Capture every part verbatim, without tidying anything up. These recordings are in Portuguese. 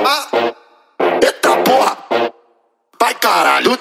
chama. Eita porra, vai caralho.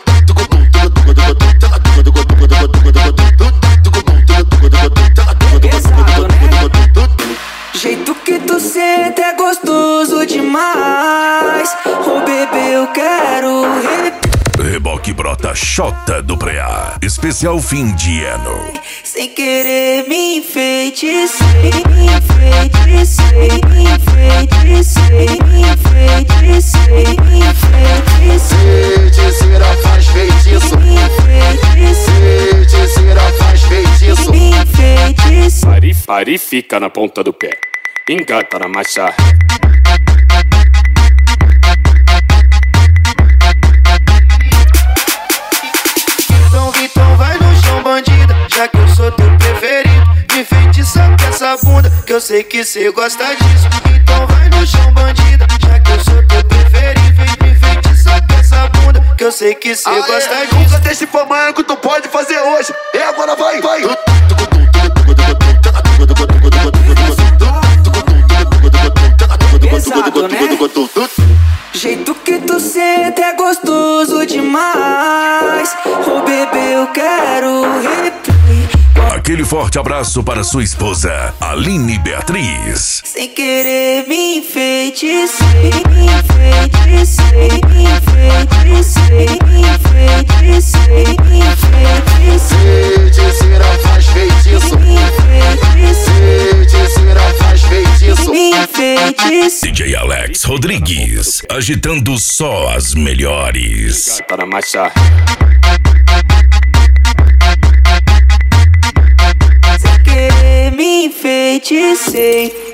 Jeito que tu senta é gostoso demais. Oh bebê, eu quero repetir. Reboque brota Xota do Preá, especial fim de ano. Sem querer me enfeiticei, me enfeiticei, me enfeiticei, me enfeiticei, me enfeiticei. Feiticeira faz feitiço, me enfeiticei, feiticeira faz feitiço. me enfeiticei. Pari, pari, fica na ponta do pé, engata na marcha. Então, então vai no chão, bandida, já que eu sou teu preferido. Me enfeitiça com essa bunda, que eu sei que cê gosta disso. Então vai no chão, bandida, já que eu sou teu preferido. Me enfeitiça com essa bunda, que eu sei que cê gosta disso. Nunca deixe pra amanhã que tu pode fazer hoje. E agora vai, vai. Pesado, né? Jeito que tu senta é gostoso demais. Oh bebê, eu quero replay. Aquele forte abraço para sua esposa, Aline Beatriz. Sem querer me enfeiticei, me enfeiticei, me enfeiticei, me enfeiticei, me enfeiticei. Feiticeira faz feitiço, Me enfeiticei, feiticeira faz feitiço. me enfeiticei. D J Alex Rodrigues, agitando só as melhores. Engata na marcha. Sem querer me enfeiticei.